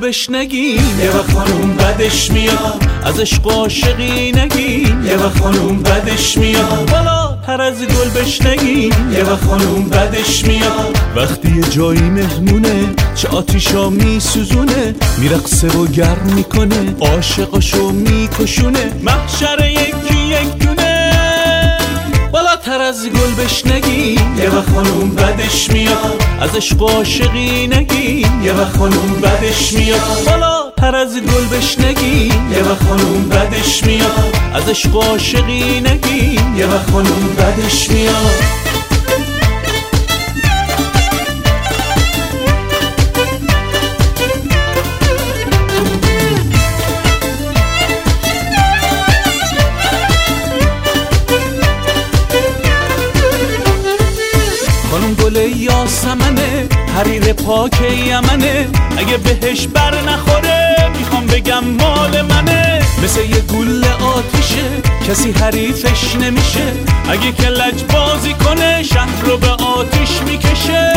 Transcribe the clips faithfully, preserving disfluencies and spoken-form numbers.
بشنگین یه وقت خانوم بدش میاد، از عشق عاشقی نگین یه وقت خانوم بدش میاد، بالا تر از گل بشنگین یه وقت خانوم بدش میاد. وقتی یه جایی مهمونه چه آتیشا میسوزونه، میرقصه و گرم میکنه عاشقاشو میکشونه، محشر یکی یک دونه بالاتر از گل بشنگین یه وقت خانوم بدش میاد، از عشق عاشقی نگین یه وقت خانوم بدش میاد، بالاتر از گل بشنگین یه وقت خانوم بدش میاد، از عشق عاشقی نگین یه وقت خانوم بدش میاد. خانم گل یاسمنه حریر پاک یمنه، اگه بهش بر نخوره میخوام بگم مال منه، مثل یه گل آتیشه کسی حریفش نمیشه، اگه کلج بازی کنه شهر رو به آتیش میکشه،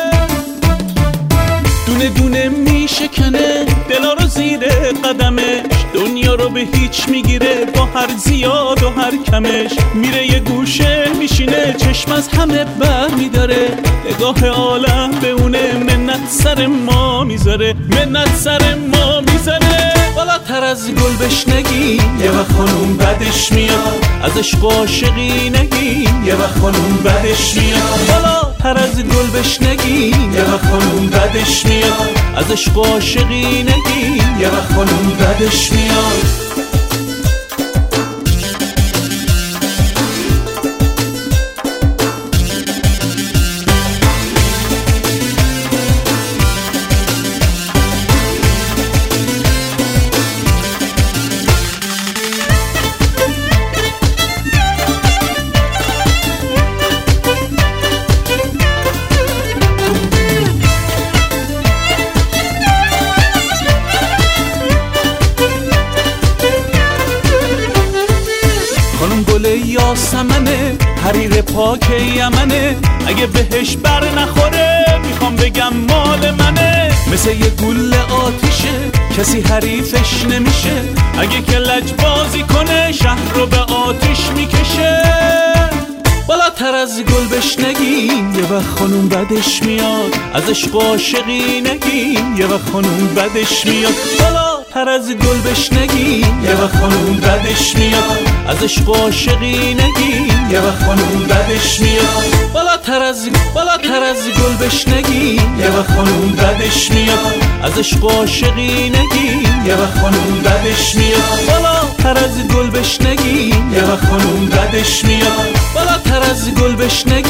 دونه دونه میشکنه دلا رو زیر قدمش، دنیا رو به هیچ میگیره با هر زیاد و هر کمش، میره یه گوشه میشینه چشم از همه بر میداره، نگاه عالم به اونه منت سر ما میذاره، منت سر ما میذاره. بالاتر از گل بشنگین یه وقت خانوم بدش میاد، از عشق عاشقی نگین یه وقت خانوم بدش میاد، بالاتر از گل بشنگین یه وقت خانوم بدش میاد، از عشق عاشقی نگین یه وقت خانوم بدش میاد. خانم گل یاسمنه حریر پاک یمنه، اگه بهش بر نخوره میخوام بگم مال منه، مثل یه گل آتیشه کسی حریفش نمیشه، اگه کلج بازی کنه شهر رو به آتیش میکشه. بالاتر از گل بشنگین یه وقت خانوم بدش میاد، از عشق عاشقی نگین یه وقت خانوم بدش میاد، بالاتر از گل بشنگین یه وقت خانوم بدش میاد، از عشق عاشقی نگین یه وقت خانوم بدش میاد، بالاتر از بالاتر از گل بشنگین یه وقت خانوم بدش میاد، از عشق عاشقی نگین یه وقت خانوم بدش میاد، بالاتر از گل بشنگین یه وقت خانوم بدش میاد، بالاتر از گل بشنگین